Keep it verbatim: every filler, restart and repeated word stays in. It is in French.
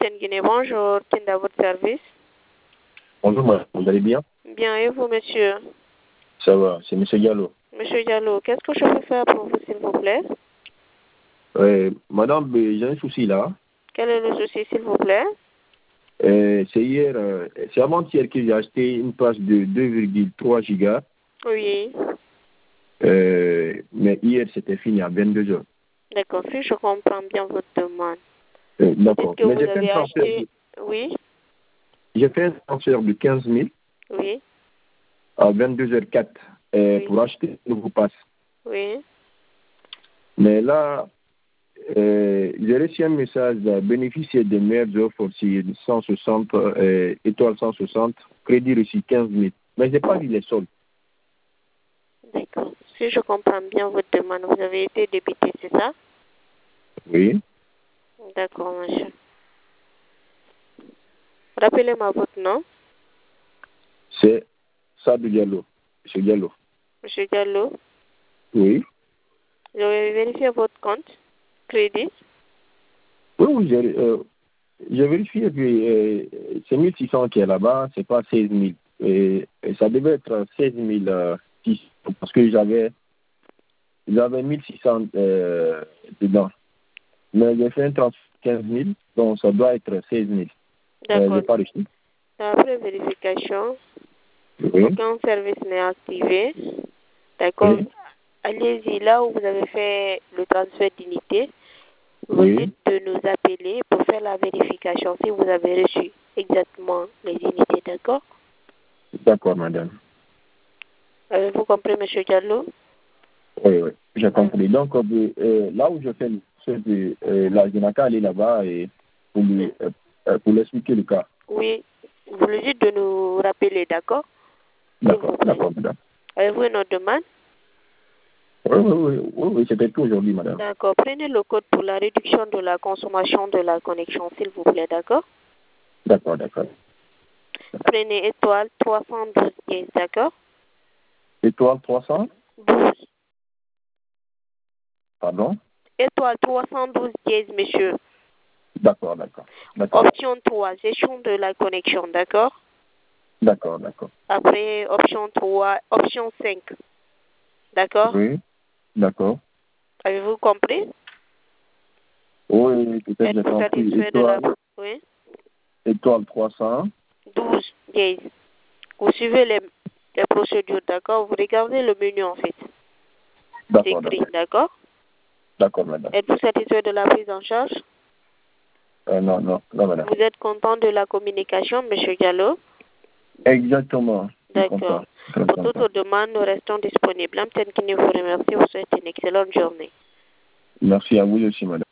Guinée, bonjour. Qui est à votre service? Bonjour, madame. Vous allez bien? Bien, et vous, monsieur? Ça va, c'est monsieur Diallo. Monsieur Diallo, qu'est-ce que je peux faire pour vous, s'il vous plaît? Euh, madame, euh, j'ai un souci là. Quel est le souci, s'il vous plaît? Euh, c'est hier, euh, c'est avant-hier que j'ai acheté une place de deux virgule trois gigas. Oui. Euh, mais hier, c'était fini à vingt-deux heures. D'accord, si je comprends bien votre demande. Euh, Vous D'accord. dites que Mais vous j'ai fait un avez transfert. acheté... de- Oui, J'ai fait un transfert de quinze mille oui, à vingt-deux heures quatre euh, Oui. pour acheter un nouveau pass. oui. Mais là, euh, j'ai reçu un message de bénéficier des meilleures offres sur cent soixante, euh, étoile cent soixante, crédit reçu quinze mille. Mais je n'ai pas vu les soldes. D'accord. Si je comprends bien votre demande, vous avez été débité, c'est ça? Oui. D'accord, monsieur. Rappelez-moi votre nom. C'est Sadou Diallo. Monsieur Diallo. Monsieur Diallo, Oui. je vais vérifier votre compte. Crédit. Oui, oui, j'ai euh, j'ai vérifié, puis euh, c'est mille six cents qui est là-bas, c'est pas seize mille. Et, et ça devait être seize mille euh, six cents, parce que j'avais j'avais mille six cents euh, dedans. Mais j'ai fait un transfert de quinze mille, donc ça doit être seize mille. Euh, D'accord. j'ai pas reçu. Après vérification, Oui. aucun service n'est activé. D'accord. Oui. Allez-y là où vous avez fait le transfert d'unité. Vous Oui. dites de nous appeler pour faire la vérification si vous avez reçu exactement les unités, d'accord? D'accord, madame. Avez-vous compris, monsieur Diallo? Oui, oui, j'ai compris. Donc, euh, euh, là où je fais le ce de, euh, là, je n'ai qu'à aller là-bas et pour lui, euh, euh, pour lui expliquer le cas. Oui. Vous lui dites de nous rappeler, d'accord? S'il D'accord, vous plaît. d'accord, madame. Avez-vous une autre demande? Oui, oui, oui, oui, oui, c'était tout aujourd'hui, madame. D'accord. Prenez le code pour la réduction de la consommation de la connexion, s'il vous plaît, d'accord? D'accord, d'accord. Prenez étoile trois cent douze dièse, d'accord? Étoile trois cents, douze. pardon? Étoile trois cent douze dièse, monsieur. D'accord, d'accord. D'accord, Option trois, gestion de la connexion, d'accord? d'accord, d'accord. Après, option trois, option cinq, d'accord? Oui, d'accord. Avez-vous compris? Oui, oui, peut-être j'ai Êtes-vous compris. satisfait de la... Étoile, Oui? étoile trois cents. douze dièse. Vous suivez les, les procédures, d'accord? Vous regardez le menu, en fait. C'est D'accord, écrit, d'accord. d'accord? D'accord, madame. Êtes-vous satisfait de la prise en charge? Euh, non, non, non, madame. Vous êtes content de la communication, monsieur Diallo? Exactement. Je suis D'accord. content. Très Pour content. toutes demandes, nous restons disponibles. Amten Kine vous remercie. Vous souhaite une excellente journée. Merci à vous aussi, madame.